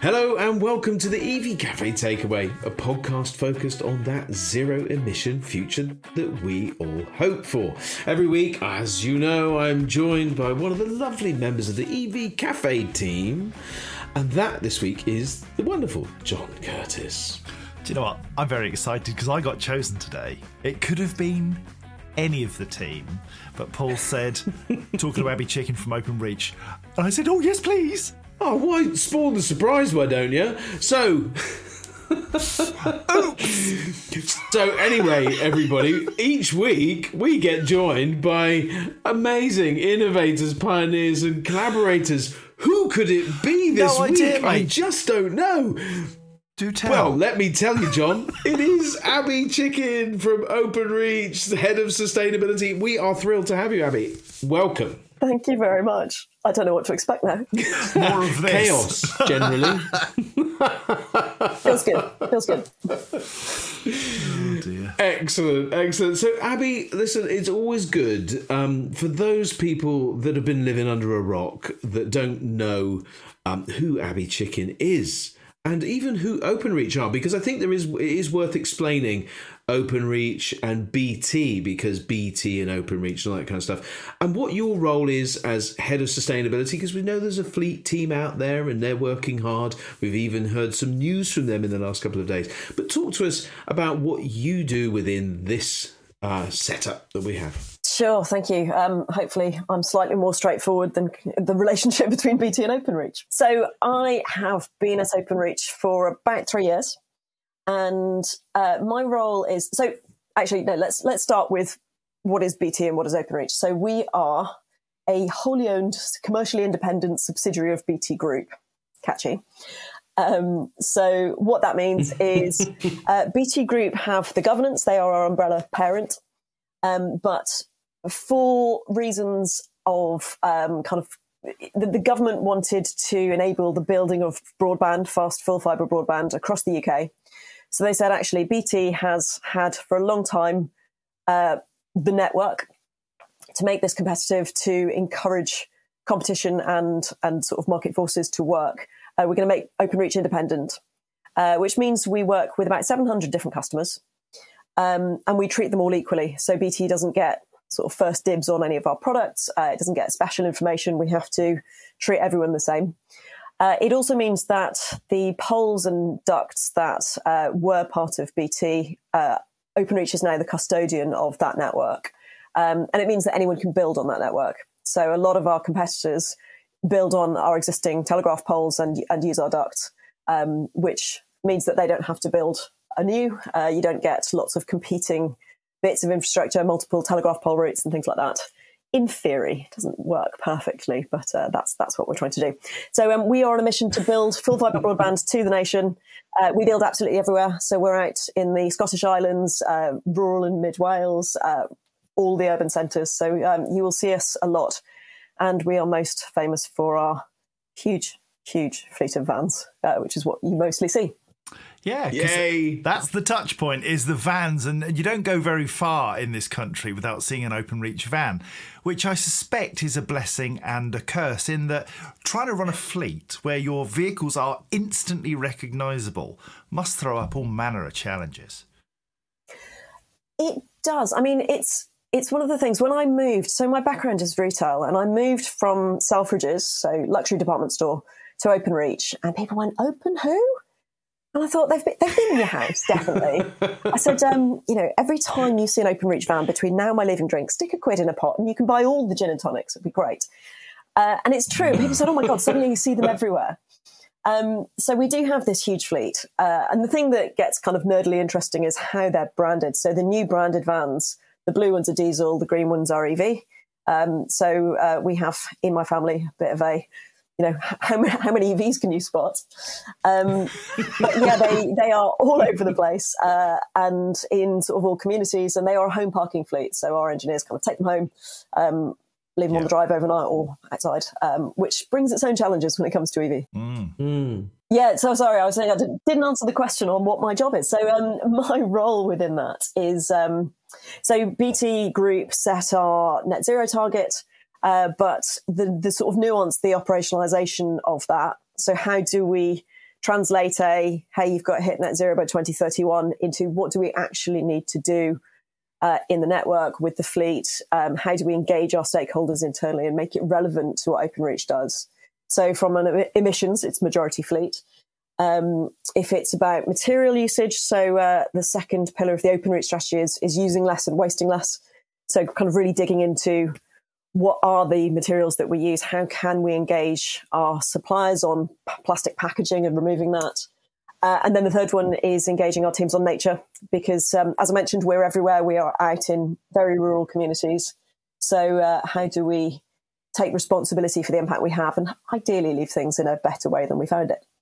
Hello and welcome to the EV Cafe Takeaway, a podcast focused on that zero-emission future that we all hope for. Every week, as you know, I'm joined by one of the lovely members of the EV Cafe team, and that this week is the wonderful John Curtis. Do you know what? I'm very excited because I got chosen today. It could have been any of the team, but Paul said, talking to Abby Chicken from OpenReach, and I said, oh, yes, please. Oh, why spoil the surprise, why don't you? So anyway, everybody, each week we get joined by amazing innovators, pioneers and collaborators. Who could it be this week? Idea, I just don't know. Do tell. Well, let me tell you, John, it is Abby Chicken from OpenReach, the head of sustainability. We are thrilled to have you, Abby. Welcome. Thank you very much. I don't know what to expect now. More of this. Chaos, generally. Feels good. Feels good. Oh, dear. Excellent. So, Abby, listen, it's always good for those people that have been living under a rock that don't know who Abby Chicken is. And even who OpenReach are, because I think it is worth explaining OpenReach and BT, because BT and OpenReach and all that kind of stuff, and what your role is as head of sustainability, because we know there's a fleet team out there and they're working hard. We've even heard some news from them in the last couple of days. But talk to us about what you do within this setup that we have. Sure, thank you. Hopefully I'm slightly more straightforward than the relationship between BT and OpenReach. So I have been at OpenReach for about 3 years. And my role is... So actually, no, let's start with what is BT and what is OpenReach. So we are a wholly owned, commercially independent subsidiary of BT Group. Catchy. So what that means is BT Group have the governance. They are our umbrella parent. But for reasons of the government wanted to enable the building of broadband, fast full fibre broadband across the UK. So they said, actually, BT has had for a long time the network to make this competitive, to encourage competition and sort of market forces to work. We're going to make OpenReach independent, which means we work with about 700 different customers, and we treat them all equally. So BT doesn't get sort of first dibs on any of our products. It doesn't get special information. We have to treat everyone the same. It also means that the poles and ducts that were part of BT, OpenReach is now the custodian of that network. And it means that anyone can build on that network. So a lot of our competitors build on our existing telegraph poles and use our ducts, which means that they don't have to build anew. You don't get lots of competing bits of infrastructure, multiple telegraph pole routes and things like that. In theory, it doesn't work perfectly, but that's what we're trying to do. So we are on a mission to build full fibre broadband to the nation. We build absolutely everywhere. So we're out in the Scottish Islands, rural and mid Wales, all the urban centres. So you will see us a lot. And we are most famous for our huge fleet of vans, which is what you mostly see. Yeah, Yay. That's the touch point, is the vans. And you don't go very far in this country without seeing an OpenReach van, which I suspect is a blessing and a curse, in that trying to run a fleet where your vehicles are instantly recognisable must throw up all manner of challenges. It does. I mean, it's one of the things. When I moved, so my background is retail, and I moved from Selfridges, so luxury department store, to OpenReach, and people went, "Open who?" And I thought, they've been in your house, definitely. I said, every time you see an OpenReach van between now and my leaving drink, stick £1 in a pot and you can buy all the gin and tonics. It'd be great. And it's true. People said, oh my God, suddenly you see them everywhere. So we do have this huge fleet. And the thing that gets kind of nerdily interesting is how they're branded. So the new branded vans, the blue ones are diesel, the green ones are EV. So we have in my family a bit of a, how many EVs can you spot? But yeah, they are all over the place and in sort of all communities, and they are a home parking fleet. So our engineers kind of take them home, leave them on the drive overnight or outside, which brings its own challenges when it comes to EV. Yeah, so sorry, I was saying I didn't answer the question on what my job is. So my role within that is, so BT Group set our net zero target, but the sort of nuance, the operationalization of that. So how do we translate hey, you've got to hit net zero by 2031 into what do we actually need to do in the network with the fleet? How do we engage our stakeholders internally and make it relevant to what Openreach does? So from an emissions, it's majority fleet. If it's about material usage, so the second pillar of the Openreach strategy is using less and wasting less. So kind of really digging into what are the materials that we use? How can we engage our suppliers on plastic packaging and removing that? And then the third one is engaging our teams on nature, because as I mentioned, we're everywhere. We are out in very rural communities. So how do we take responsibility for the impact we have and ideally leave things in a better way than we found it?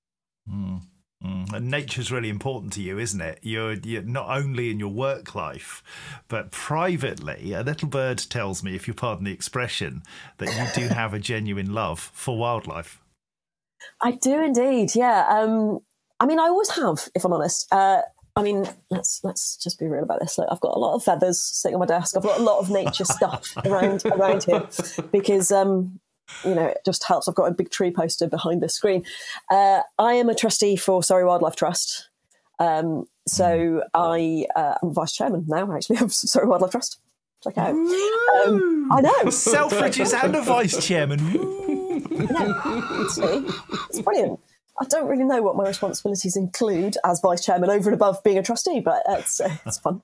And nature's really important to you, isn't it? You're not only in your work life, but privately. A little bird tells me, if you pardon the expression, that you do have a genuine love for wildlife. I do indeed, yeah. I mean, I always have, if I'm honest. I mean, let's just be real about this. Like, I've got a lot of feathers sitting on my desk. I've got a lot of nature stuff around here because, it just helps. I've got a big tree poster behind the screen. I am a trustee for Surrey Wildlife Trust. So I'm vice chairman now, actually, of Surrey Wildlife Trust. Check out. I know. Selfridges and a vice chairman. It's brilliant. I don't really know what my responsibilities include as vice chairman over and above being a trustee, but it's fun.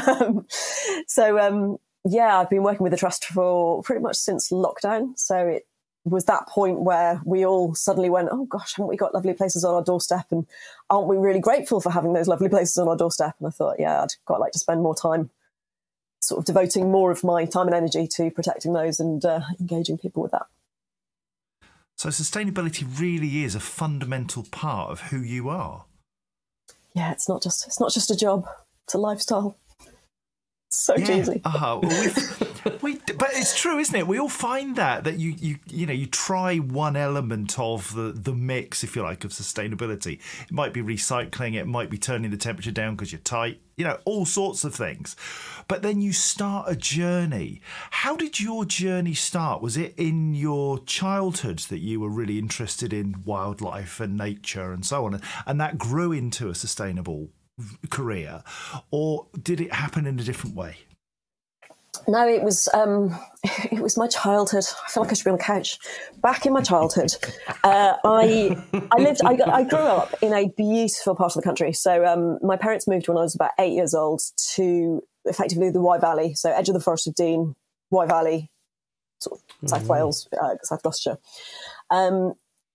I've been working with the trust for pretty much since lockdown. So it was that point where we all suddenly went, oh gosh, haven't we got lovely places on our doorstep? And aren't we really grateful for having those lovely places on our doorstep? And I thought, yeah, I'd quite like to spend more time sort of devoting more of my time and energy to protecting those and engaging people with that. So sustainability really is a fundamental part of who you are. Yeah, it's not just a job; it's a lifestyle. It's so cheesy. But it's true, isn't it? We all find that you try one element of the mix, if you like, of sustainability. It might be recycling, it might be turning the temperature down because you're tight, all sorts of things. But then you start a journey. How did your journey start? Was it in your childhood that you were really interested in wildlife and nature and so on, and that grew into a sustainable career, or did it happen in a different way? No, it was my childhood. I feel like I should be on the couch. Back in my childhood, I grew up in a beautiful part of the country. So my parents moved when I was about 8 years old to effectively the Wye Valley, so edge of the Forest of Dean, Wye Valley, sort of South Wales, South Gloucestershire, and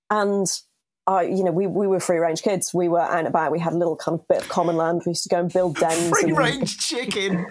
we were free-range kids. We were out and about. We had a little kind of bit of common land. We used to go and build dens. Free-range chicken.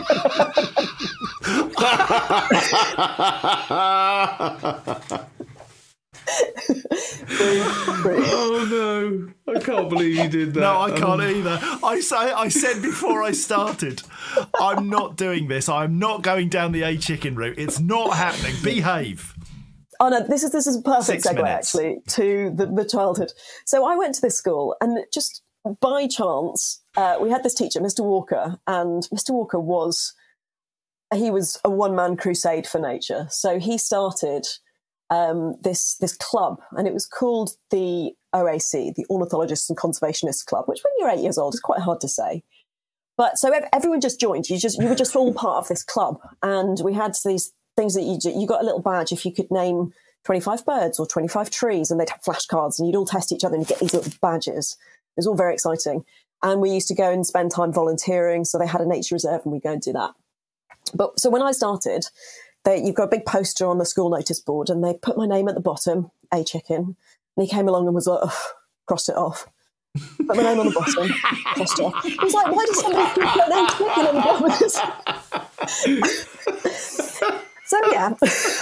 Oh no! I can't believe you did that. No, I can't either. I said before I started, I'm not doing this. I'm not going down the A-chicken route. It's not happening. Behave. Oh no, this is a perfect segue actually to the childhood. So I went to this school, and just by chance, we had this teacher, Mr. Walker, and Mr. Walker was a one-man crusade for nature. So he started this club, and it was called the OAC, the Ornithologists and Conservationists Club, which when you're 8 years old is quite hard to say. But so everyone just joined. You were just all part of this club, and we had these things that you got a little badge if you could name 25 birds or 25 trees, and they'd have flashcards, and you'd all test each other and you get these little badges. It was all very exciting. And we used to go and spend time volunteering. So they had a nature reserve, and we'd go and do that. But so when I started, you've got a big poster on the school notice board, and they put my name at the bottom, A-chicken. And he came along and was like, crossed it off. Put my name on the bottom, crossed it off. He was like, why does somebody keep their name chicken on the bottom of this? So yeah.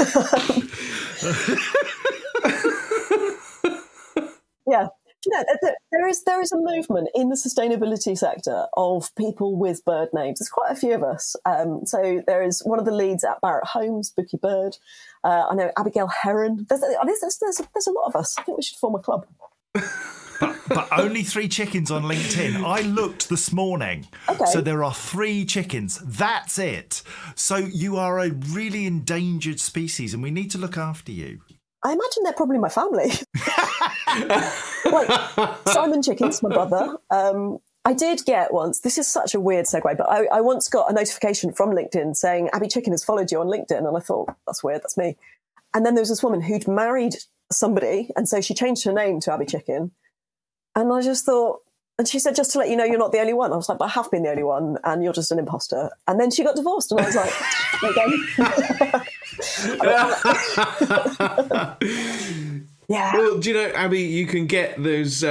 Yeah. There is a movement in the sustainability sector of people with bird names. There's quite a few of us. So there is one of the leads at Barratt Homes, Bookie Bird. I know Abigail Heron. There's a lot of us. I think we should form a club. But only 3 chickens on LinkedIn. I looked this morning. Okay. So there are 3 chickens. That's it. So you are a really endangered species, and we need to look after you. I imagine they're probably my family. like Simon Chickens, my brother. I did get once, this is such a weird segue, but I once got a notification from LinkedIn saying, Abby Chicken has followed you on LinkedIn. And I thought, that's weird, that's me. And then there was this woman who'd married somebody, and so she changed her name to Abby Chicken. And I just thought, and she said, just to let you know, you're not the only one. I was like, but I have been the only one, and you're just an imposter. And then she got divorced, and I was like, again. Yeah. Well, do you know, Abby, you can get those,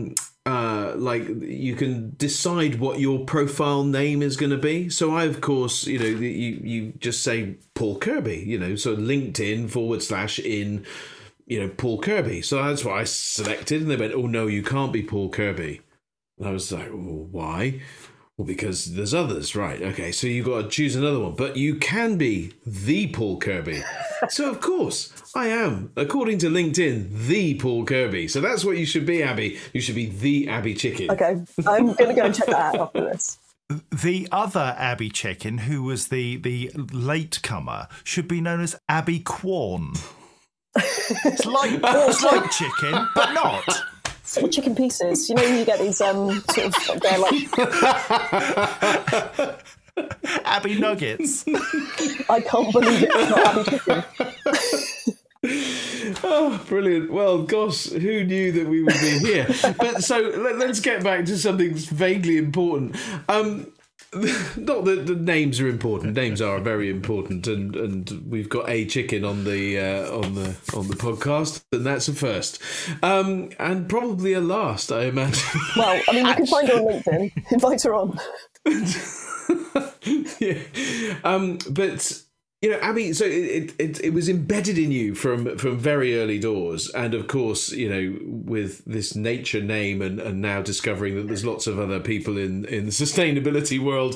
you can decide what your profile name is going to be. So I, of course, you just say Paul Kirby, so LinkedIn /in, Paul Kirby. So that's what I selected. And they went, oh, no, you can't be Paul Kirby. And I was like, well, why? Well, because there's others, right? Okay, so you've got to choose another one. But you can be the Paul Kirby. So, of course, I am, according to LinkedIn, the Paul Kirby. So that's what you should be, Abby. You should be the Abby Chicken. Okay, I'm going to go and check that out after this. The other Abby Chicken, who was the latecomer, should be known as Abby Quorn. It's like chicken, but not. Sort of chicken pieces. You get these they're like Abby Nuggets. I can't believe it's not Abby Chicken. Oh, brilliant. Well, gosh, who knew that we would be here? But so let's get back to something vaguely important. Not that the names are important. Names are very important, and we've got a chicken on the podcast, and that's a first, and probably a last, I imagine. Well, I mean, you can find her on LinkedIn. Invite her on. Yeah, but Abby, so it was embedded in you from very early doors, and of course, with this nature name, and now discovering that there's lots of other people in the sustainability world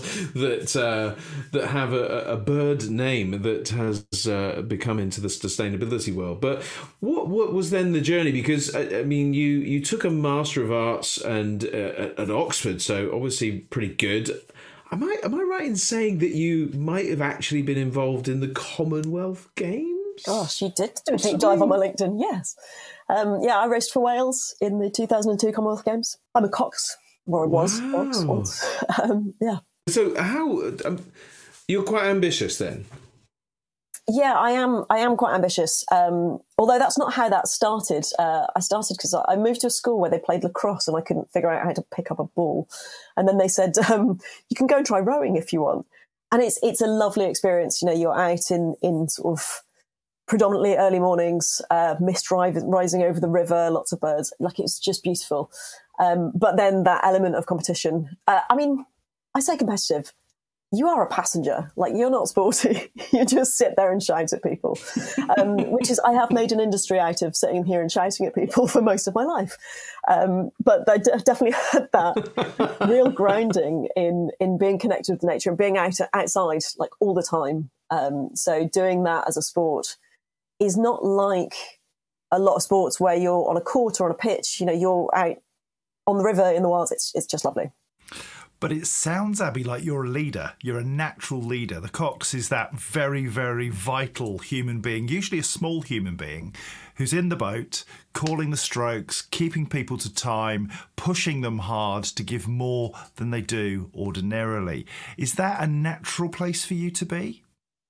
that have a bird name that has become into the sustainability world. But what was then the journey? Because I mean, you took a Master of Arts and at Oxford, so obviously pretty good. Am I right in saying that you might have actually been involved in the Commonwealth Games? Gosh, you did do a deep dive on my LinkedIn, yes. I raced for Wales in the 2002 Commonwealth Games. I'm a Cox, or I was Cox once. Yeah. So how... you're quite ambitious then? Yeah, I am quite ambitious. Although that's not how that started. I started because I moved to a school where they played lacrosse and I couldn't figure out how to pick up a ball. And then they said, you can go and try rowing if you want. And it's a lovely experience. You're out in sort of predominantly early mornings, mist rising over the river, lots of birds. Like, it's just beautiful. But then that element of competition. I mean, I say competitive. You are a passenger. Like, you're not sporty. You just sit there and shout at people, which is, I have made an industry out of sitting here and shouting at people for most of my life. But I definitely had that real grounding in being connected with nature and being outside like all the time. So doing that as a sport is not like a lot of sports where you're on a court or on a pitch. You're out on the river in the wilds. It's just lovely. But it sounds, Abby, like you're a leader. You're a natural leader. The Cox is that very, very vital human being, usually a small human being, who's in the boat, calling the strokes, keeping people to time, pushing them hard to give more than they do ordinarily. Is that a natural place for you to be?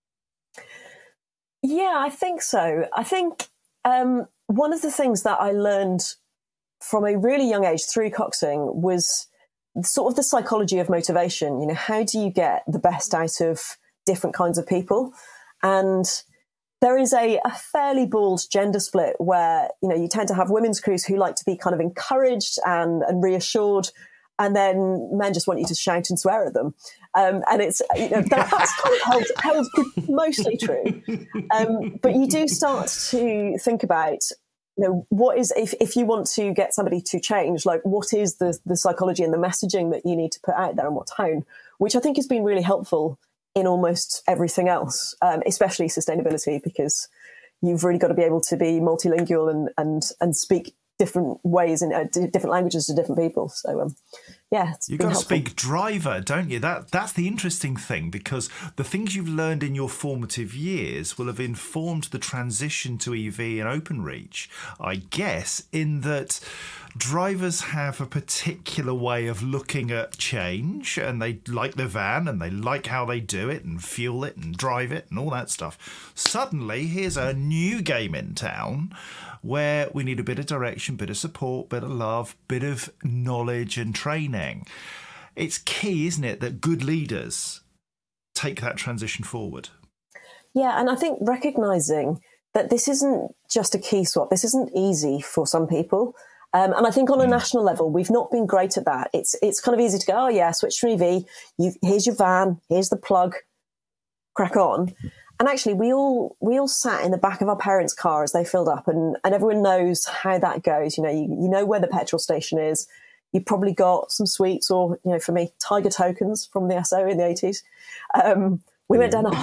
Yeah, I think so. I think one of the things that I learned from a really young age through coxing was sort of the psychology of motivation. How do you get the best out of different kinds of people? And there is a fairly bald gender split where, you tend to have women's crews who like to be kind of encouraged and reassured, and then men just want you to shout and swear at them. And it's, that's kind of held mostly true. But you do start to think about, what is, if you want to get somebody to change, like, what is the psychology and the messaging that you need to put out there, and what tone, which I think has been really helpful in almost everything else, especially sustainability, because you've really got to be able to be multilingual and speak different ways and different languages to different people. So, you've got to speak driver, don't you? That's the interesting thing, because the things you've learned in your formative years will have informed the transition to EV and OpenReach, I guess, in that drivers have a particular way of looking at change, and they like the van and they like how they do it and fuel it and drive it and all that stuff. Suddenly, here's a new game in town where we need a bit of direction, bit of support, bit of love, bit of knowledge and training. It's key, isn't it, that good leaders take that transition forward? Yeah, and I think recognising that this isn't just a key swap. This isn't easy for some people. And I think on a national level, we've not been great at that. It's kind of easy to go, oh, yeah, switch to EV. Here's your van. Here's the plug. Crack on. And actually, we all sat in the back of our parents' car as they filled up, and everyone knows how that goes. You know where the petrol station is. You've probably got some sweets or, for me, Tiger tokens from the SO in the 80s. I went down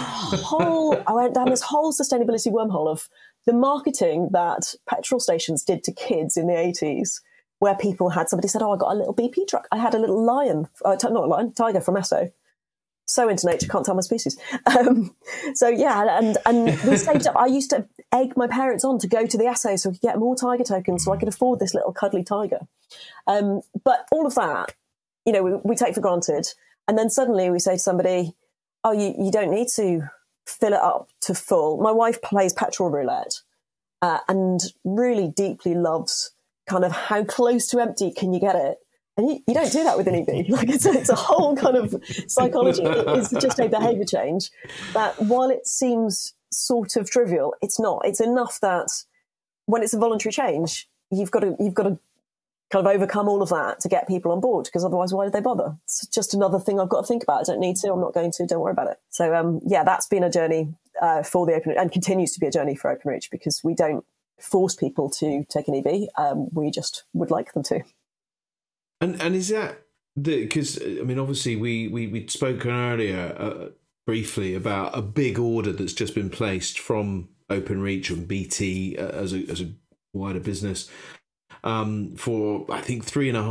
this whole sustainability wormhole of the marketing that petrol stations did to kids in the 80s, where somebody said, oh, I got a little BP truck. I had a little tiger from Esso. So into nature, can't tell my species. So yeah, and we saved up. I used to egg my parents on to go to the Esso so we could get more tiger tokens so I could afford this little cuddly tiger. But all of that, we take for granted. And then suddenly we say to somebody, oh, you don't need to fill it up to full. My wife plays petrol roulette and really deeply loves kind of how close to empty can you get it. And you don't do that with an EV. Like it's a whole kind of psychology. It is just a behaviour change that, while it seems sort of trivial, it's not. It's enough that when it's a voluntary change, you've got to kind of overcome all of that to get people on board, because otherwise, why did they bother? It's just another thing I've got to think about. I don't need to. I'm not going to. Don't worry about it. So that's been a journey for the Open, and continues to be a journey for OpenReach, because we don't force people to take an EV. We just would like them to. And is that because obviously we'd spoken earlier briefly about a big order that's just been placed from OpenReach and BT as a wider business for, I think,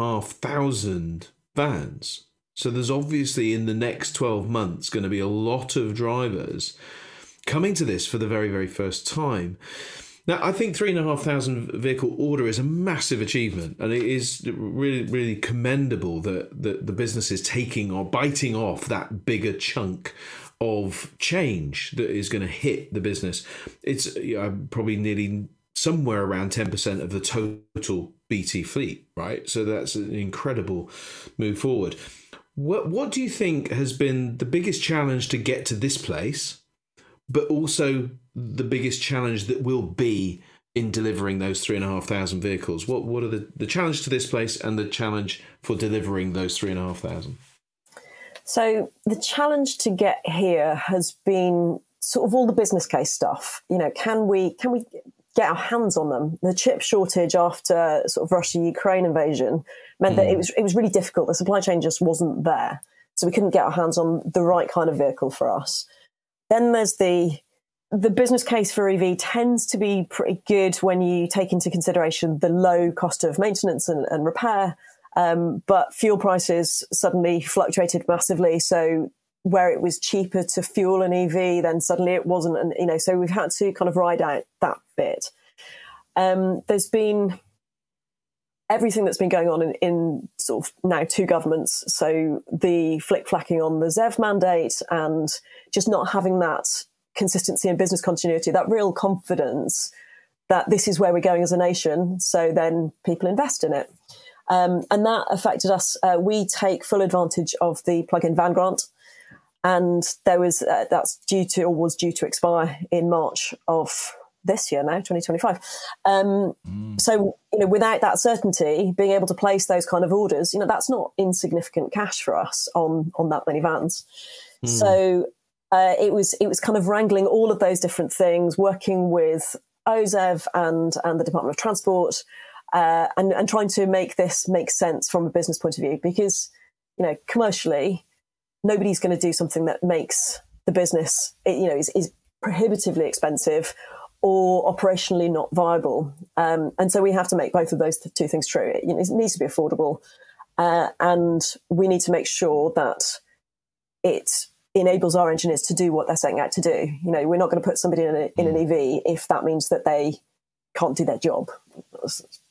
3,500 vans. So there's obviously in the next 12 months going to be a lot of drivers coming to this for the very, very first time. Now, I think 3,500 vehicle order is a massive achievement, and it is really, really commendable that the business is taking or biting off that bigger chunk of change that is going to hit the business. It's probably nearly somewhere around 10% of the total BT fleet, right? So that's an incredible move forward. What do you think has been the biggest challenge to get to this place, but also the biggest challenge that will be in delivering those 3,500 vehicles? What are the challenge to this place and the challenge for delivering those 3,500? So the challenge to get here has been sort of all the business case stuff. Can we get our hands on them? The chip shortage after sort of Russia-Ukraine invasion meant that it was really difficult. The supply chain just wasn't there. So we couldn't get our hands on the right kind of vehicle for us. Then there's the business case for EV tends to be pretty good when you take into consideration the low cost of maintenance and repair. But fuel prices suddenly fluctuated massively. So where it was cheaper to fuel an EV, then suddenly it wasn't. And, so we've had to kind of ride out that bit. There's been everything that's been going on in sort of now two governments. So the flick-flacking on the ZEV mandate and just not having that consistency and business continuity, that real confidence that this is where we're going as a nation. So then people invest in it. And that affected us. We take full advantage of the plug-in van grant. And there was was due to expire in March of this year now, 2025. So, without that certainty, being able to place those kind of orders, that's not insignificant cash for us on that many vans. So it was kind of wrangling all of those different things, working with OZEV and the Department of Transport, and trying to make this make sense from a business point of view, because, commercially, nobody's going to do something that makes the business, is prohibitively expensive or operationally not viable. And so we have to make both of those two things true. It needs to be affordable, and we need to make sure that it enables our engineers to do what they're setting out to do. We're not going to put somebody in an EV if that means that they can't do their job.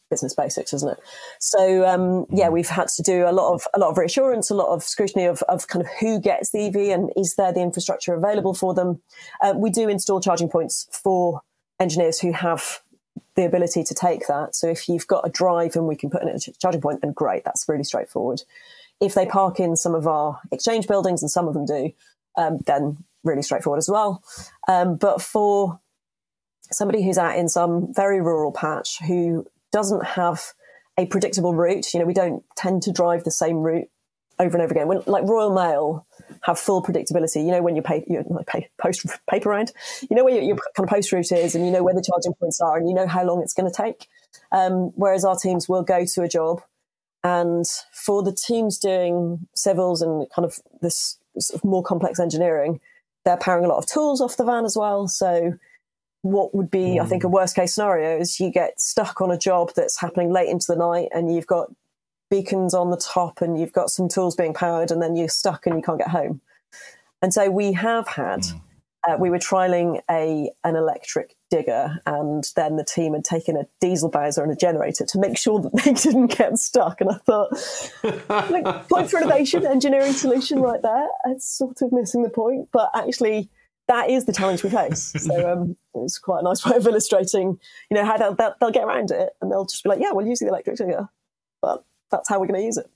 business basics, isn't it? So we've had to do a lot of reassurance, a lot of scrutiny of kind of who gets the EV and is there the infrastructure available for them. We do install charging points for engineers who have the ability to take that. So if you've got a drive and we can put in a charging point, then great, that's really straightforward. If they park in some of our exchange buildings, and some of them do, then really straightforward as well. But for somebody who's out in some very rural patch who doesn't have a predictable route, we don't tend to drive the same route over and over again. When, like Royal Mail have full predictability, when you post paper round, where your kind of post route is, and where the charging points are, and how long it's going to take. Whereas our teams will go to a job, and for the teams doing civils and kind of this sort of more complex engineering, they're powering a lot of tools off the van as well. So what would be, I think, a worst case scenario is you get stuck on a job that's happening late into the night, and you've got beacons on the top and you've got some tools being powered, and then you're stuck and you can't get home. And so we have had, we were trialing an electric digger, and then the team had taken a diesel bowser and a generator to make sure that they didn't get stuck. And I thought, point for innovation, engineering solution right there. It's sort of missing the point, but actually that is the challenge we face. So it's quite a nice way of illustrating, how they'll get around it, and they'll just be like, yeah, we'll use the electric digger, but that's how we're going to use it.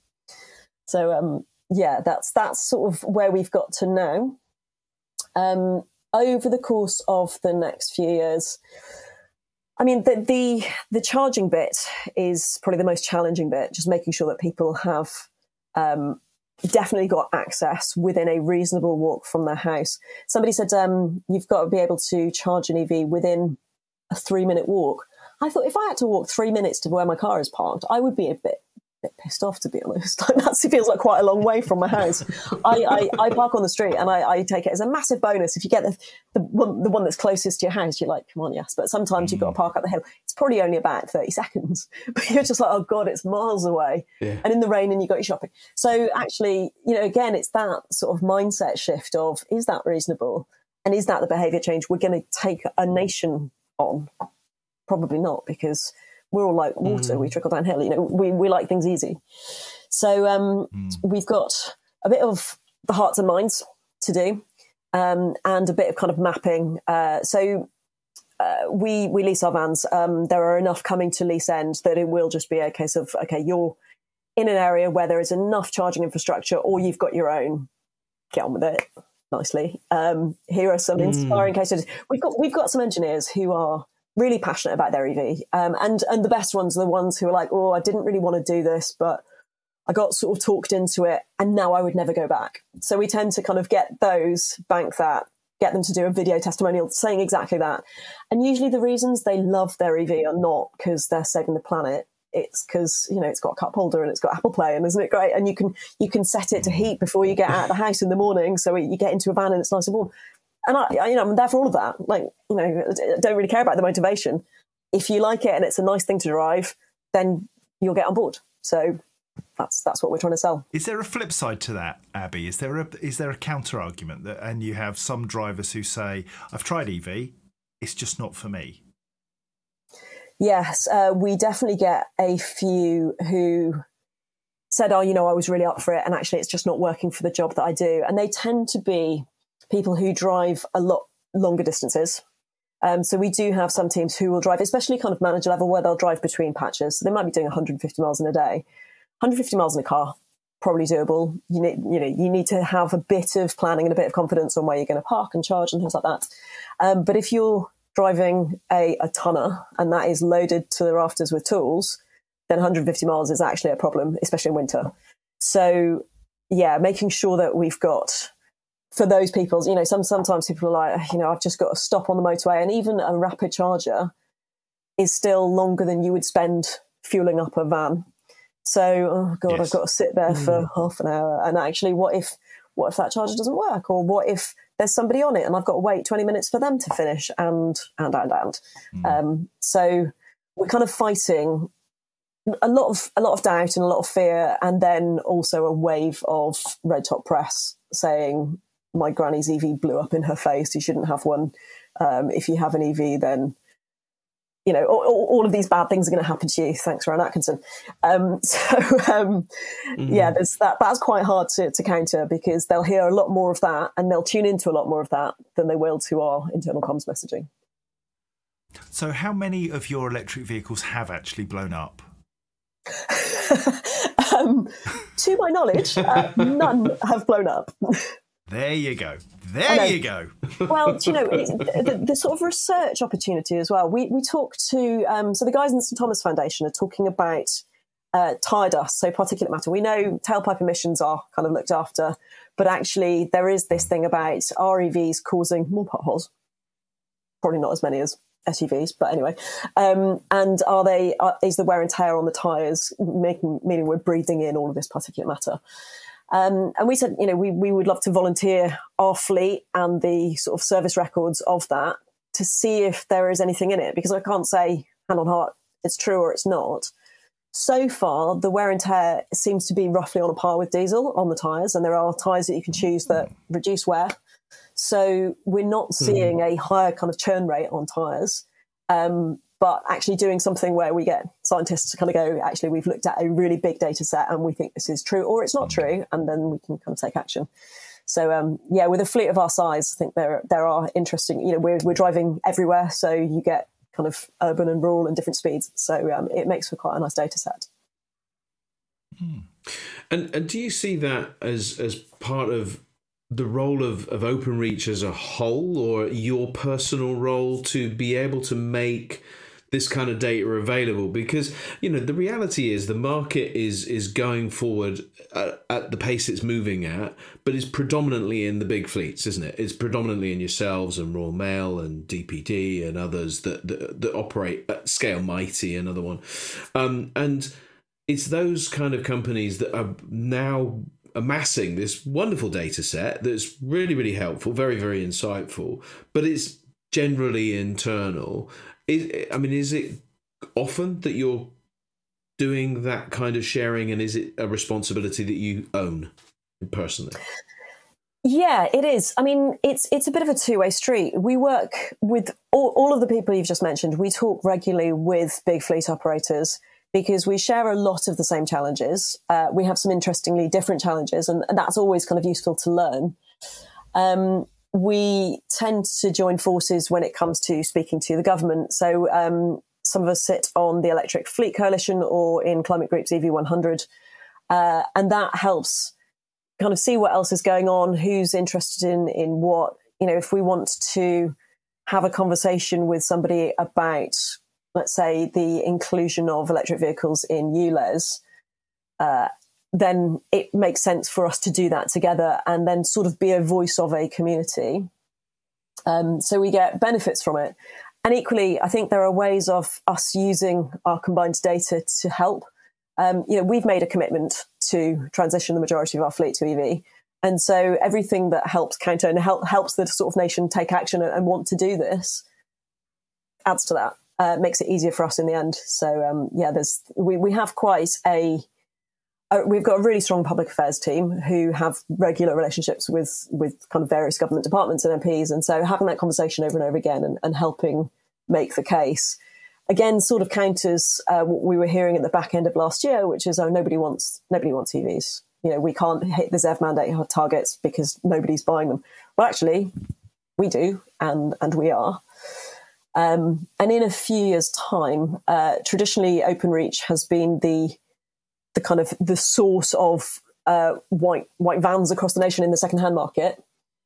So that's sort of where we've got to now. Over the course of the next few years, I mean, the charging bit is probably the most challenging bit, just making sure that people have definitely got access within a reasonable walk from their house. Somebody said you've got to be able to charge an EV within a 3-minute walk. I thought if I had to walk 3 minutes to where my car is parked, I would be a bit pissed off, to be honest. That feels like quite a long way from my house. I park on the street, and I take it as a massive bonus. If you get the one that's closest to your house, you're like, come on, yes. But sometimes you've got to park up the hill. It's probably only about 30 seconds, but you're just like, oh God, it's miles away. Yeah. And in the rain, and you've got your shopping. So actually, again, it's that sort of mindset shift of, is that reasonable? And is that the behaviour change we're going to take a nation on? Probably not, because we're all like water. We trickle downhill. We like things easy. So we've got a bit of the hearts and minds to do, and a bit of kind of mapping. We lease our vans. There are enough coming to lease end that it will just be a case of, okay, you're in an area where there is enough charging infrastructure, or you've got your own. Get on with it nicely. Here are some inspiring case studies. We've got some engineers who are really passionate about their EV. And the best ones are the ones who are like, oh, I didn't really want to do this, but I got sort of talked into it, and now I would never go back. So we tend to kind of get those, bank that, get them to do a video testimonial saying exactly that. And usually the reasons they love their EV are not because they're saving the planet. It's because, it's got a cup holder and it's got Apple Play, and isn't it great? And you can set it to heat before you get out of the house in the morning, so you get into a van and it's nice and warm. And I'm there for all of that. I don't really care about the motivation. If you like it and it's a nice thing to drive, then you'll get on board. So that's what we're trying to sell. Is there a flip side to that, Abby? Is there a counter argument and you have some drivers who say, I've tried EV, it's just not for me? Yes, we definitely get a few who said, I was really up for it, and actually it's just not working for the job that I do. And they tend to be people who drive a lot longer distances. So we do have some teams who will drive, especially kind of manager level, where they'll drive between patches. So they might be doing 150 miles in a day. 150 miles in a car, probably doable. You need to have a bit of planning and a bit of confidence on where you're going to park and charge and things like that. But if you're driving a tonner and that is loaded to the rafters with tools, then 150 miles is actually a problem, especially in winter. So yeah, making sure that we've got, for those people, sometimes people are like, I've just got to stop on the motorway, and even a rapid charger is still longer than you would spend fueling up a van. So, oh God, yes. I've got to sit there for half an hour. And actually, what if that charger doesn't work? Or what if there's somebody on it and I've got to wait 20 minutes for them to finish and. So we're kind of fighting a lot of doubt and a lot of fear, and then also a wave of red top press saying, my granny's EV blew up in her face, you shouldn't have one. If you have an EV, then all of these bad things are going to happen to you. Thanks, Rowan Atkinson. Yeah, there's that. That's quite hard to counter, because they'll hear a lot more of that and they'll tune into a lot more of that than they will to our internal comms messaging. So how many of your electric vehicles have actually blown up? To my knowledge, none have blown up. There you go. There you go. Well, the sort of research opportunity as well. We talked to, so the guys in the St Thomas Foundation are talking about tyre dust, so particulate matter. We know tailpipe emissions are kind of looked after, but actually there is this thing about REVs causing more potholes. Probably not as many as SUVs, but anyway. And is the wear and tear on the tyres meaning we're breathing in all of this particulate matter? And we said, we would love to volunteer our fleet and the sort of service records of that to see if there is anything in it, because I can't say, hand on heart, it's true or it's not. So far, the wear and tear seems to be roughly on a par with diesel on the tyres, and there are tyres that you can choose that reduce wear. So we're not seeing a higher kind of churn rate on tyres. But actually doing something where we get scientists to kind of go, actually, we've looked at a really big data set and we think this is true or it's not true, and then we can kind of take action. So, with a fleet of our size, I think there are interesting, we're driving everywhere, so you get kind of urban and rural and different speeds. So it makes for quite a nice data set. And do you see that as part of the role of OpenReach as a whole, or your personal role to be able to make this kind of data available? Because the reality is the market is going forward at the pace it's moving at, but it's predominantly in the big fleets, isn't it? It's predominantly in yourselves and Royal Mail and DPD and others that operate at scale. Mighty, another one, and it's those kind of companies that are now amassing this wonderful data set that's really, really helpful, very, very insightful, but it's generally internal. Is it often that you're doing that kind of sharing, and is it a responsibility that you own personally? Yeah, it is. I mean, it's a bit of a two-way street. We work with all of the people you've just mentioned. We talk regularly with big fleet operators because we share a lot of the same challenges. We have some interestingly different challenges, and that's always kind of useful to learn. We tend to join forces when it comes to speaking to the government. So some of us sit on the Electric Fleet Coalition or in Climate Group's EV100, and that helps kind of see what else is going on, who's interested in what. If we want to have a conversation with somebody about, let's say, the inclusion of electric vehicles in ULEZ, then it makes sense for us to do that together and then sort of be a voice of a community. So we get benefits from it. And equally, I think there are ways of us using our combined data to help. We've made a commitment to transition the majority of our fleet to EV. And so everything that helps counter and helps the sort of nation take action and want to do this adds to that, makes it easier for us in the end. So, we have quite we've got a really strong public affairs team who have regular relationships with kind of various government departments and MPs. And so having that conversation over and over again and helping make the case, again, sort of counters what we were hearing at the back end of last year, which is, nobody wants EVs. We can't hit the ZEV mandate targets because nobody's buying them. Well, actually, we do, and we are. And in a few years' time, traditionally, OpenReach has been the kind of the source of white vans across the nation in the second-hand market.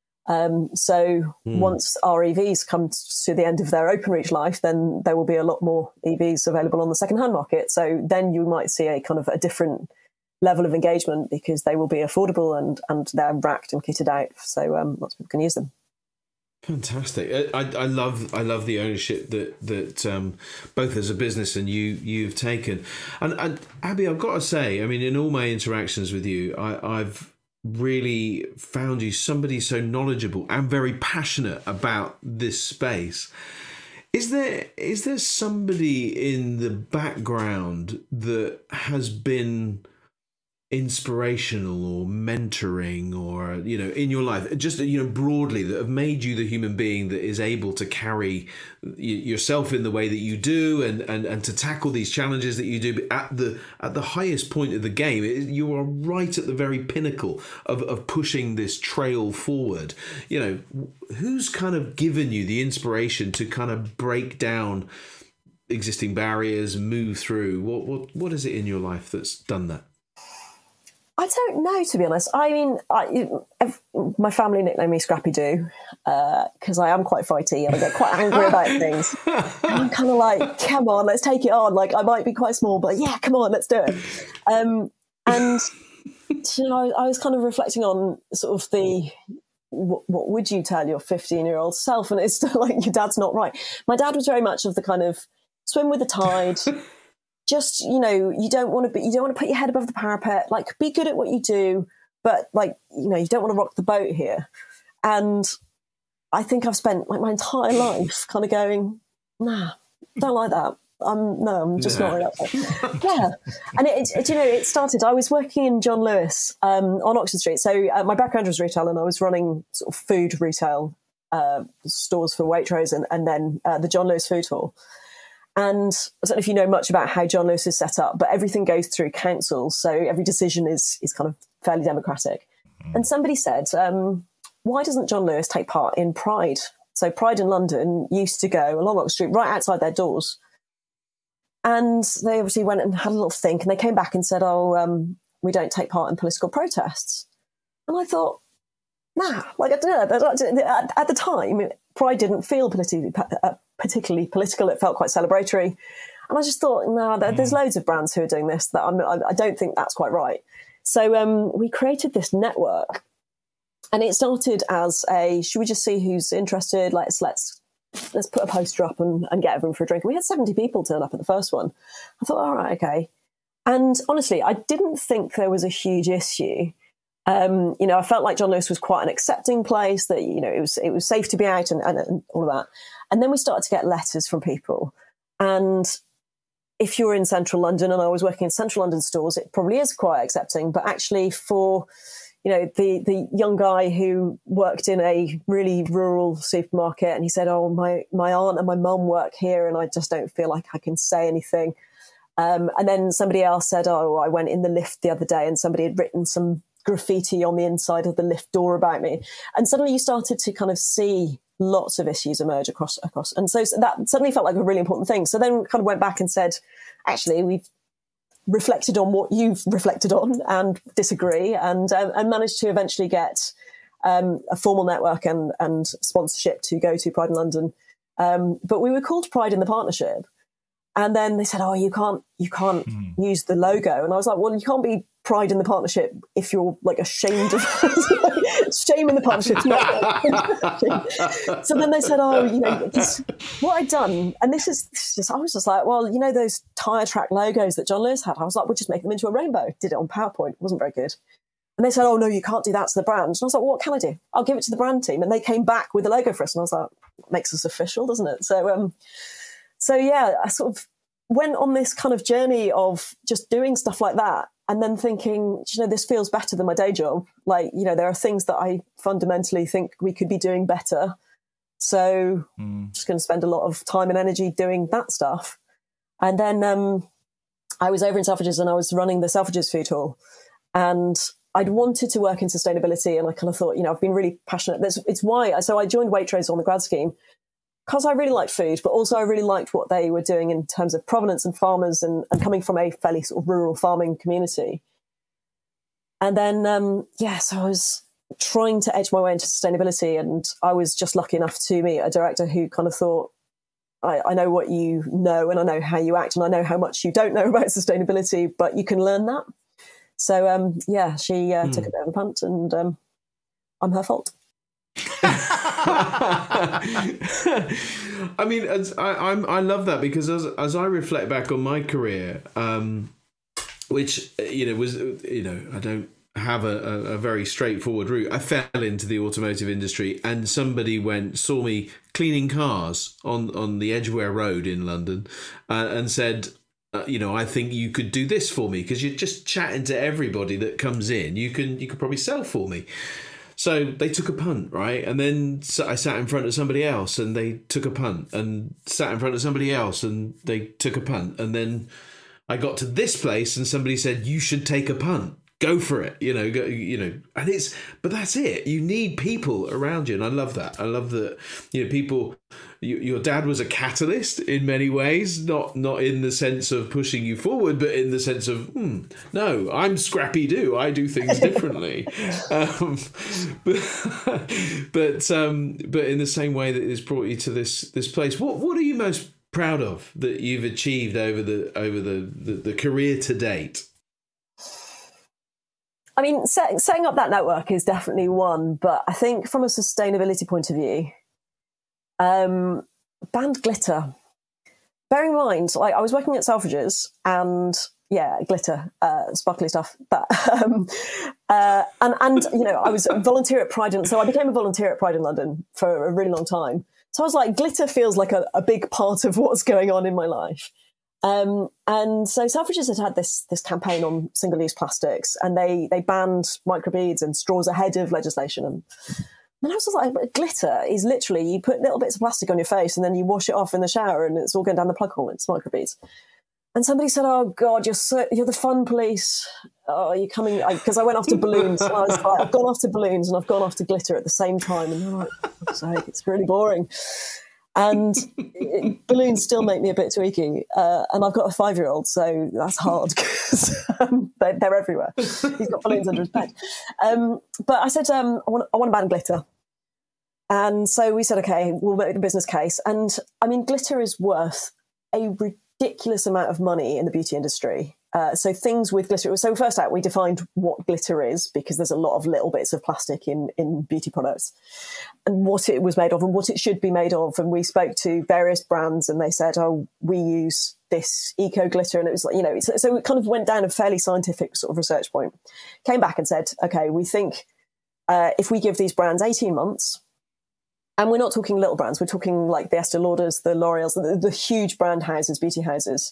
Once our EVs come to the end of their OpenReach life, then there will be a lot more EVs available on the second-hand market. So then you might see a kind of a different level of engagement because they will be affordable and they're racked and kitted out. So lots of people can use them. Fantastic! I love the ownership that both as a business and you've taken. And Abby, I've got to say, I mean, in all my interactions with you, I've really found you somebody so knowledgeable and very passionate about this space. Is there somebody in the background that has been inspirational or mentoring or in your life, just broadly, that have made you the human being that is able to carry yourself in the way that you do, and to tackle these challenges that you do at the highest point of the game? You are right at the very pinnacle of pushing this trail forward. Who's kind of given you the inspiration to kind of break down existing barriers, move through? What is it in your life that's done that? I don't know, to be honest. I mean, my family nickname me Scrappy Doo because I am quite fighty and I get quite angry about things. And I'm kind of like, come on, let's take it on. Like, I might be quite small, but yeah, come on, let's do it. And I was kind of reflecting on sort of what would you tell your 15-year-old self? And it's still like, your dad's not right. My dad was very much of the kind of swim with the tide. Just, you don't want to put your head above the parapet, like, be good at what you do, but like, you don't want to rock the boat here. And I think I've spent like my entire life kind of going, nah, don't like that. I'm just not like that. Yeah. And it started, I was working in John Lewis on Oxford Street. So my background was retail, and I was running sort of food retail stores for Waitrose and then the John Lewis Food Hall. And I don't know if you know much about how John Lewis is set up, but everything goes through council. So every decision is kind of fairly democratic. And somebody said, why doesn't John Lewis take part in Pride? So Pride in London used to go along Oxford Street, right outside their doors. And they obviously went and had a little think, and they came back and said, we don't take part in political protests. And I thought, nah, like, I don't know. At the time, Pride didn't feel particularly political. It felt quite celebratory. And I just thought, no, there's loads of brands who are doing this that I don't think that's quite right. So we created this network, and it started as should we just see who's interested? Let's put a poster up and get everyone for a drink. And we had 70 people turn up at the first one. I thought, all right, okay. And honestly, I didn't think there was a huge issue. I felt like John Lewis was quite an accepting place, that, it was safe to be out and all of that. And then we started to get letters from people. And if you're in central London, and I was working in central London stores, it probably is quite accepting. But actually for, the young guy who worked in a really rural supermarket, and he said, oh, my aunt and my mum work here and I just don't feel like I can say anything. And then somebody else said, oh, I went in the lift the other day and somebody had written some graffiti on the inside of the lift door about me. And suddenly you started to kind of see lots of issues emerge across. And so that suddenly felt like a really important thing. So then kind of went back and said, actually, we've reflected on what you've reflected on and disagree, and managed to eventually get a formal network and sponsorship to go to Pride in London. But we were called Pride in the Partnership. And then they said, oh, you can't use the logo. And I was like, well, you can't be Pride in the Partnership if you're like ashamed of shame in the partnership. So then they said, oh, what I'd done, and this is just, I was just like, well, those tire track logos that John Lewis had, I was like, we'll just make them into a rainbow. Did it on PowerPoint. It wasn't very good. And they said, oh, no, you can't do that to the brand. And I was like, well, what can I do? I'll give it to the brand team. And they came back with a logo for us. And I was like, makes us official, doesn't it? So yeah, I sort of went on this kind of journey of just doing stuff like that, and then thinking, this feels better than my day job. Like, there are things that I fundamentally think we could be doing better. So just going to spend a lot of time and energy doing that stuff. And then I was over in Selfridges, and I was running the Selfridges Food Hall. And I'd wanted to work in sustainability, and I kind of thought, I've been really passionate. It's why. So I joined Waitrose on the grad scheme, because I really liked food, but also I really liked what they were doing in terms of provenance and farmers, and coming from a fairly sort of rural farming community. And then, so I was trying to edge my way into sustainability, and I was just lucky enough to meet a director who kind of thought, I know what you know, and I know how you act, and I know how much you don't know about sustainability, but you can learn that. So, she took a bit of a punt, and I'm her fault. I mean, I love that, because as I reflect back on my career, which was I don't have a very straightforward route. I fell into the automotive industry, and somebody saw me cleaning cars on the Edgware Road in London, and said, I think you could do this for me, because you're just chatting to everybody that comes in. You could probably sell for me. So they took a punt, right? And then I sat in front of somebody else and they took a punt, and sat in front of somebody else and they took a punt. And then I got to this place and somebody said, you should take a punt. Go for it, but that's it. You need people around you, and I love that. I love that, people. Your dad was a catalyst in many ways, not in the sense of pushing you forward, but in the sense of, no, I'm Scrappy Doo. I do things differently. But in the same way that it's brought you to this place. What are you most proud of that you've achieved over the career to date? I mean, setting up that network is definitely one, but I think from a sustainability point of view, banned glitter. Bearing in mind, like, I was working at Selfridges, and glitter, sparkly stuff. But and I was a volunteer at Pride, so I became a volunteer at Pride in London for a really long time. So I was like, glitter feels like a big part of what's going on in my life. And so Selfridges had this campaign on single-use plastics, and they banned microbeads and straws ahead of legislation. And I was just like, glitter is literally, you put little bits of plastic on your face and then you wash it off in the shower and it's all going down the plug hole. It's microbeads. And somebody said, "Oh God, you're the fun police. Oh, you're coming," because I went off to balloons. And I was like, I've gone off to balloons and I've gone off to glitter at the same time. And they're like, for fuck's sake, it's really boring. And balloons still make me a bit tweaky. And I've got a 5-year-old, so that's hard because they're everywhere. He's got balloons under his bed. But I said, I want to ban glitter. And so we said, okay, we'll make the business case. And I mean, glitter is worth a ridiculous amount of money in the beauty industry. So things with glitter. So first out, we defined what glitter is, because there's a lot of little bits of plastic in beauty products, and what it was made of and what it should be made of. And we spoke to various brands and they said, oh, we use this eco glitter. And it was like, so it kind of went down a fairly scientific sort of research point, came back and said, okay, we think if we give these brands 18 months, and we're not talking little brands, we're talking like the Estee Lauders, the L'Oreals, the huge brand houses, beauty houses.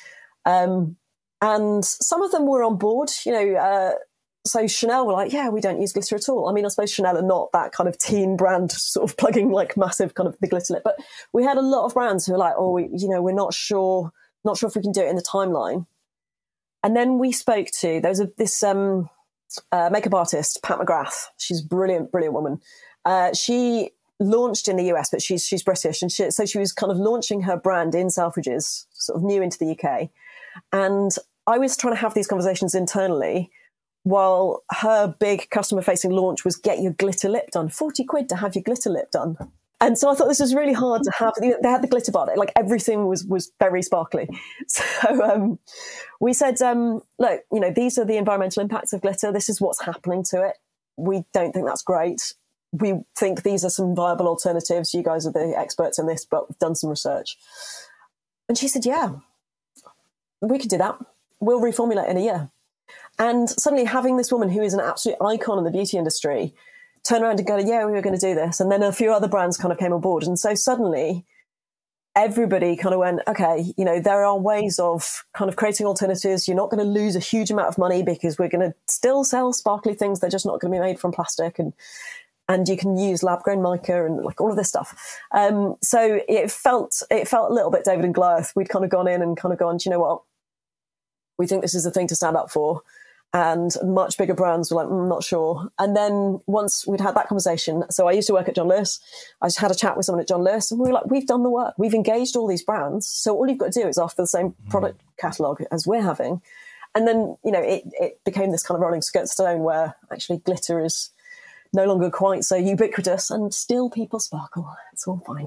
And some of them were on board, so Chanel were like, yeah, we don't use glitter at all. I mean, I suppose Chanel are not that kind of teen brand sort of plugging like massive kind of the glitter lip. But we had a lot of brands who were like, oh, we're not sure if we can do it in the timeline. And then we spoke to, there was this makeup artist, Pat McGrath. She's a brilliant, brilliant woman. She launched in the US, but she's British. And so she was kind of launching her brand in Selfridges, sort of new into the UK. And I was trying to have these conversations internally while her big customer-facing launch was get your glitter lip done. 40 quid to have your glitter lip done. And so I thought this was really hard to have. They had the glitter bar, like everything was very sparkly. So we said, look, these are the environmental impacts of glitter. This is what's happening to it. We don't think that's great. We think these are some viable alternatives. You guys are the experts in this, but we've done some research. And she said, yeah, we could do that. We'll reformulate in a year. And suddenly having this woman who is an absolute icon in the beauty industry turn around and go, yeah, we were going to do this. And then a few other brands kind of came on board. And so suddenly everybody kind of went, okay, there are ways of kind of creating alternatives. You're not going to lose a huge amount of money because we're going to still sell sparkly things. They're just not going to be made from plastic. And you can use lab-grown mica and like all of this stuff. So it felt a little bit David and Goliath. We'd kind of gone in and kind of gone, do you know what? We think this is the thing to stand up for. And much bigger brands were like, not sure. And then once we'd had that conversation, so I used to work at John Lewis. I just had a chat with someone at John Lewis and we were like, we've done the work. We've engaged all these brands. So all you've got to do is ask for the same product catalogue as we're having. And then, it became this kind of rolling stone where actually glitter is no longer quite so ubiquitous and still people sparkle. It's all fine.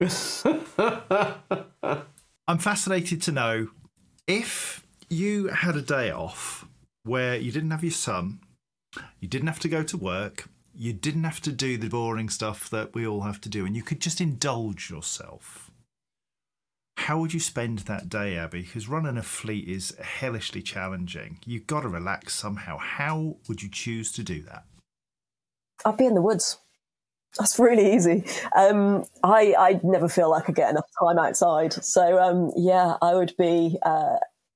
I'm fascinated to know if you had a day off where you didn't have your son, you didn't have to go to work, you didn't have to do the boring stuff that we all have to do, and you could just indulge yourself. How would you spend that day, Abi? Because running a fleet is hellishly challenging. You've got to relax somehow. How would you choose to do that? I'd be in the woods. That's really easy. I never feel like I get enough time outside. So, I would be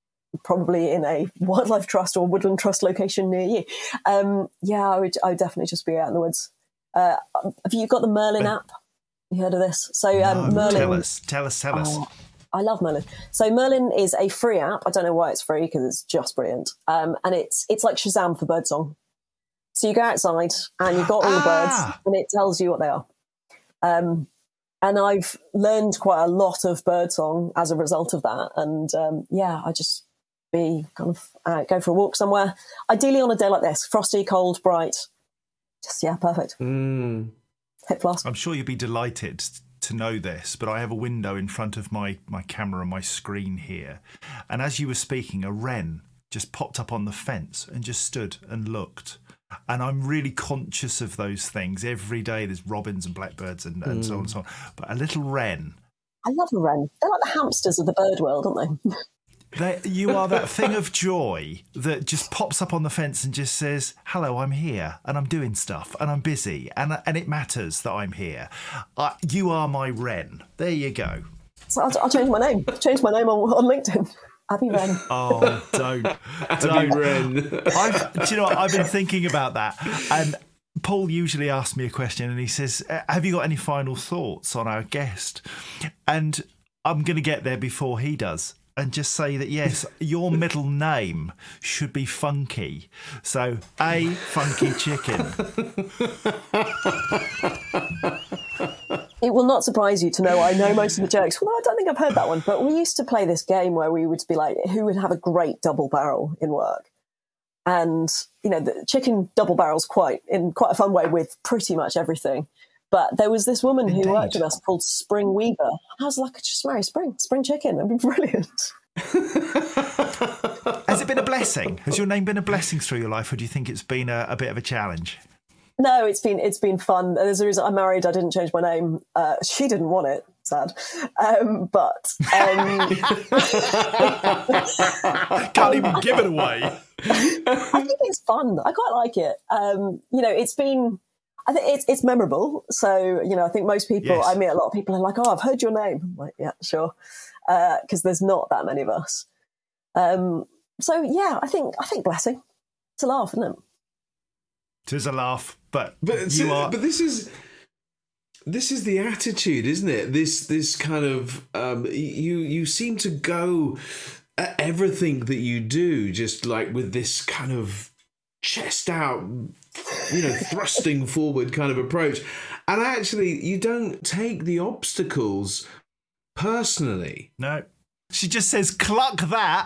probably in a wildlife trust or woodland trust location near you. I would definitely just be out in the woods. Have you got the Merlin app? You heard of this? So No, Merlin. tell us. Oh, I love Merlin. So Merlin is a free app. I don't know why it's free because it's just brilliant. And it's like Shazam for birdsong. So you go outside and you've got all the birds and it tells you what they are. And I've learned quite a lot of birdsong as a result of that. And I just be kind of go for a walk somewhere. Ideally on a day like this, frosty, cold, bright. Just, perfect. Hip flask. I'm sure you'll be delighted to know this, but I have a window in front of my camera and my screen here. And as you were speaking, a wren just popped up on the fence and just stood and looked. And I'm really conscious of those things. Every day there's robins and blackbirds and so on and so on. But a little wren. I love a wren. They're like the hamsters of the bird world, aren't they? You are that thing of joy that just pops up on the fence and just says, hello, I'm here and I'm doing stuff and I'm busy and it matters that I'm here. You are my wren. There you go. So I'll change my name. Change my name on LinkedIn. Abby Wren. Oh, don't. Abby Wren. Do you know what? I've been thinking about that. And Paul usually asks me a question and he says, have you got any final thoughts on our guest? And I'm going to get there before he does. And just say that, yes, your middle name should be Funky. So, A, Funky Chicken. It will not surprise you to know I know most of the jokes. Well, I don't think I've heard that one. But we used to play this game where we would be like, who would have a great double barrel in work? And, the chicken double barrels quite a fun way with pretty much everything. But there was this woman who worked with us called Spring Weaver. And I was like, just marry Spring Chicken. It'd be brilliant. Has it been a blessing? Has your name been a blessing through your life, or do you think it's been a bit of a challenge? No, it's been fun. There's a reason I'm married. I didn't change my name. She didn't want it. Sad. Can't even give it away. I think it's fun. I quite like it. It's been... I think it's memorable. So, I think most people, yes. I meet a lot of people are like, oh, I've heard your name. I'm like, yeah, sure. Because there's not that many of us. I think blessing. It's a laugh, isn't it? It is a laugh, but this is the attitude, isn't it? This kind of, you seem to go at everything that you do, just like with this kind of chest out, thrusting forward kind of approach. And actually, you don't take the obstacles personally. No. She just says, cluck that.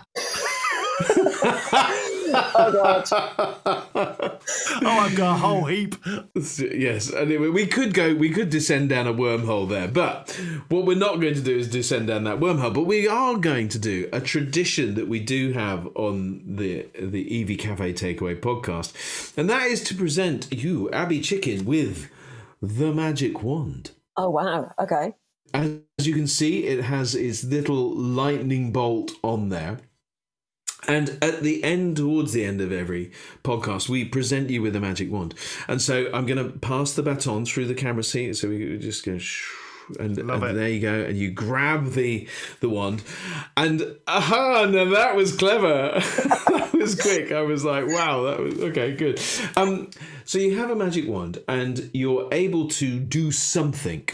Oh, God. I've got a whole heap. Yes. Anyway, we could descend down a wormhole there. But what we're not going to do is descend down that wormhole. But we are going to do a tradition that we do have on the Evie Cafe Takeaway podcast. And that is to present you, Abby Chicken, with the magic wand. Oh, wow. Okay. As you can see, it has its little lightning bolt on there. And at the end, towards the end of every podcast, we present you with a magic wand. And so I'm going to pass the baton through the camera seat. So we just go, and there you go. And you grab the wand. And aha, now that was clever. That was quick. I was like, wow, that was okay, good. So you have a magic wand and you're able to do something.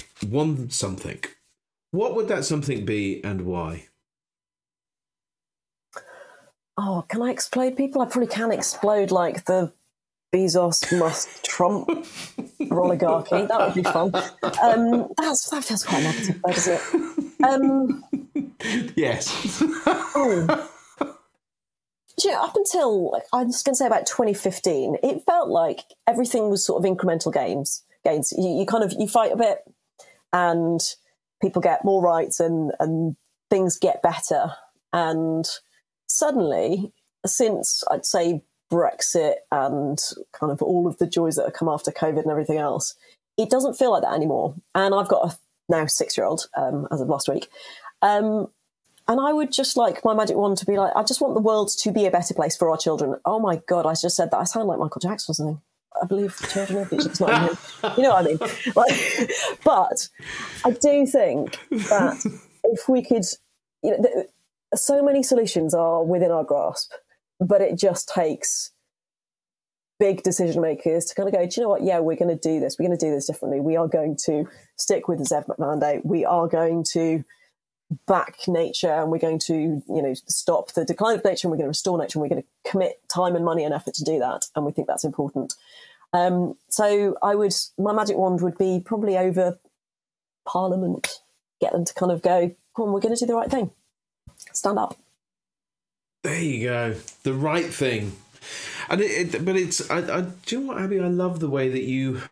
What would that something be and why? Oh, can I explode people? I probably can explode like the Bezos, Musk, Trump oligarchy. That would be fun. That feels quite negative, though, doesn't it? Yes. Up until, I was going to say about 2015, it felt like everything was sort of incremental gains. You fight a bit and people get more rights and things get better. And suddenly, since I'd say Brexit and kind of all of the joys that have come after COVID and everything else, it doesn't feel like that anymore. And I've got a now 6-year-old as of last week. And I would just like my magic wand to be like, I just want the world to be a better place for our children. Oh my God, I just said that. I sound like Michael Jackson or something. I believe children are future. It's not in him. You know what I mean? But I do think that if we could, so many solutions are within our grasp, but it just takes big decision makers to kind of go, do you know what? Yeah, we're going to do this. We're going to do this differently. We are going to stick with the ZEV mandate. We are going to back nature, and we're going to, stop the decline of nature, and we're going to restore nature, and we're going to commit time and money and effort to do that. And we think that's important. So my magic wand would be probably over Parliament, get them to kind of go, come on, we're going to do the right thing. Stand up. There you go. The right thing. And do you know what, Abby? I love the way that you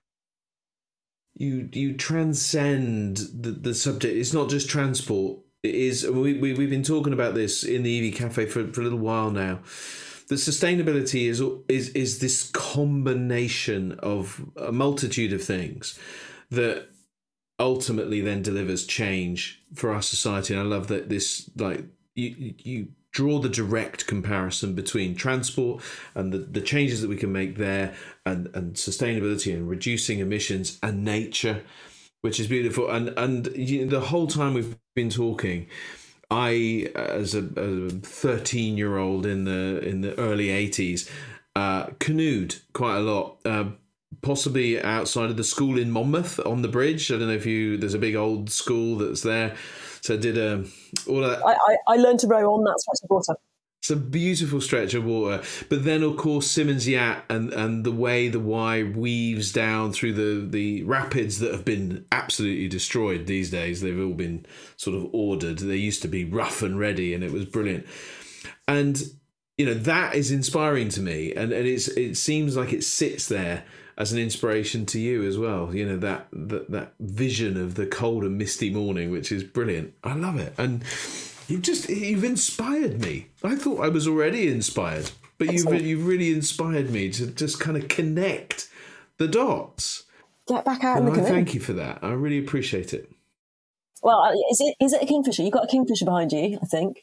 transcend the subject. It's not just transport. It is. We've been talking about this in the EV Cafe for a little while now. The sustainability is this combination of a multitude of things that ultimately then delivers change for our society. And I love that this, like, you draw the direct comparison between transport and the changes that we can make there, and sustainability and reducing emissions, and nature, which is beautiful. And the whole time we've been talking, I, as a 13-year-old in the early 80s, canoed quite a lot, possibly outside of the school in Monmouth on the bridge. I don't know if there's a big old school that's there. So I did all that. I learned to row on that stretch of water. It's a beautiful stretch of water. But then, of course, Simmons Yacht and the way the Wye weaves down through the rapids that have been absolutely destroyed these days. They've all been sort of ordered. They used to be rough and ready, and it was brilliant. And, that is inspiring to me. And it seems like it sits there as an inspiration to you as well, that vision of the cold and misty morning, which is brilliant. I love it. And you've inspired me. I thought I was already inspired, but you've really inspired me to just kind of connect the dots. Get back out in the canoe. Thank you for that. I really appreciate it. Well, is it a kingfisher? You've got a kingfisher behind you, I think,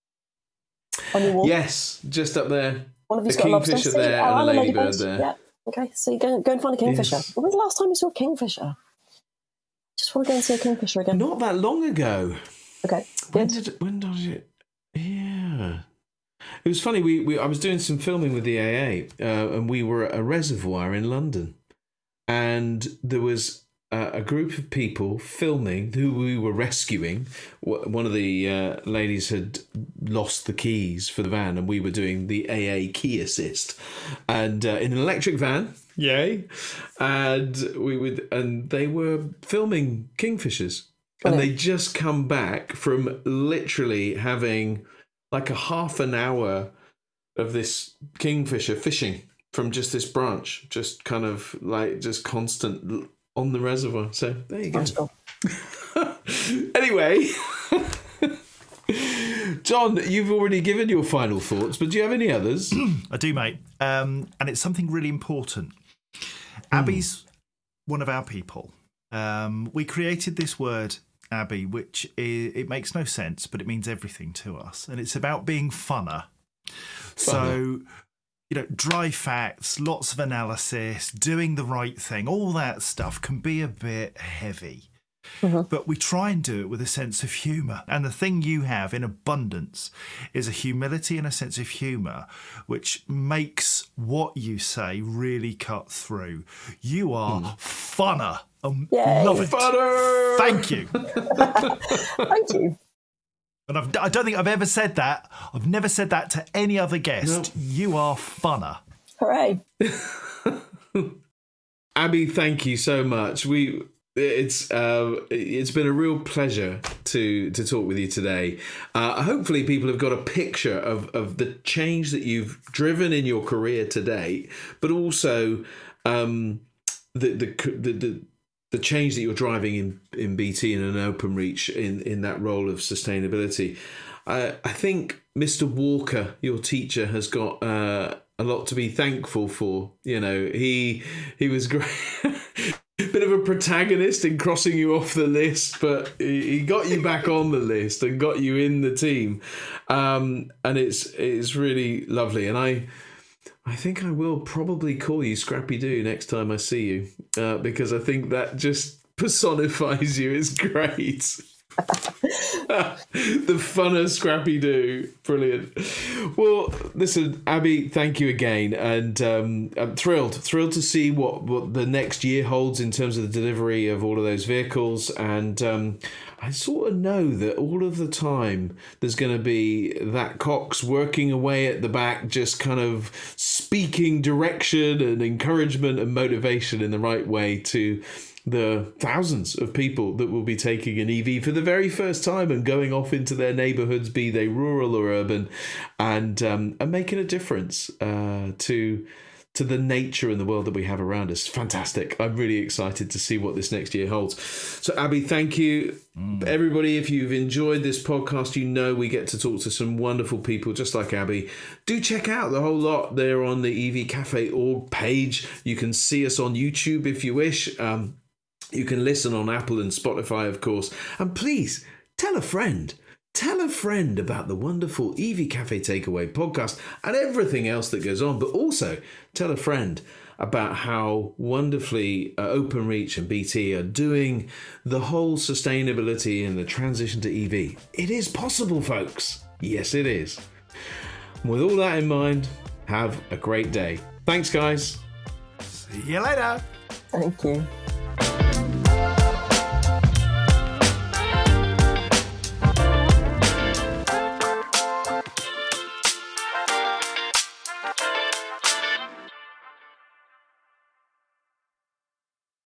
on your wall. Yes, just up there. One of you's a got a lobster kingfisher there and a ladybird there. Yeah. Okay, so you go and find a kingfisher. Yes. When was the last time you saw a kingfisher? Just want to go and see a kingfisher again. Not that long ago. Okay, When good. did it? Yeah. It was funny. I was doing some filming with the AA, and we were at a reservoir in London, and there was a group of people filming who we were rescuing. One of the ladies had lost the keys for the van, and we were doing the AA key assist, and in an electric van, yay! And they were filming kingfishers, and they just come back from literally having like a half an hour of this kingfisher fishing from just this branch, just kind of like just constant on the reservoir. So there you go. Anyway, John, you've already given your final thoughts, but do you have any others? I do, mate. And it's something really important. Abby's one of our people. We created this word, Abby, which it makes no sense, but it means everything to us. And it's about being funner. So, dry facts, lots of analysis, doing the right thing, all that stuff can be a bit heavy. Mm-hmm. But we try and do it with a sense of humour. And the thing you have in abundance is a humility and a sense of humour, which makes what you say really cut through. You are funner. Love it. Funner! Thank you. Thank you. And I don't think I've ever said that. I've never said that to any other guest. No. You are funner. Hooray. Abby, thank you so much. It's been a real pleasure to talk with you today. Hopefully people have got a picture of the change that you've driven in your career to date, but also the change that you're driving in BT and in Openreach in that role of sustainability. I think Mr. Walker, your teacher, has got a lot to be thankful for. He was great. Bit of a protagonist in crossing you off the list, but he got you back on the list and got you in the team. And it's really lovely. And I think I will probably call you Scrappy Doo next time I see you, because I think that just personifies you. It's great. The fun of Scrappy Doo. Brilliant. Well, listen, Abby, thank you again. And I'm thrilled to see what the next year holds in terms of the delivery of all of those vehicles. And I sort of know that all of the time there's going to be that Cox working away at the back, just kind of speaking direction and encouragement and motivation in the right way to the thousands of people that will be taking an EV for the very first time and going off into their neighbourhoods, be they rural or urban, and making a difference to the nature and the world that we have around us. Fantastic. I'm really excited to see what this next year holds. So, Abby, thank you. Everybody, if you've enjoyed this podcast, you know we get to talk to some wonderful people just like Abby. Do check out the whole lot. They're on the EV Cafe org page. You can see us on YouTube if you wish. You can listen on Apple and Spotify, of course. And please, tell a friend. Tell a friend about the wonderful EV Cafe Takeaway podcast and everything else that goes on. But also, tell a friend about how wonderfully OpenReach and BT are doing the whole sustainability and the transition to EV. It is possible, folks. Yes, it is. With all that in mind, have a great day. Thanks, guys. See you later. Thank you.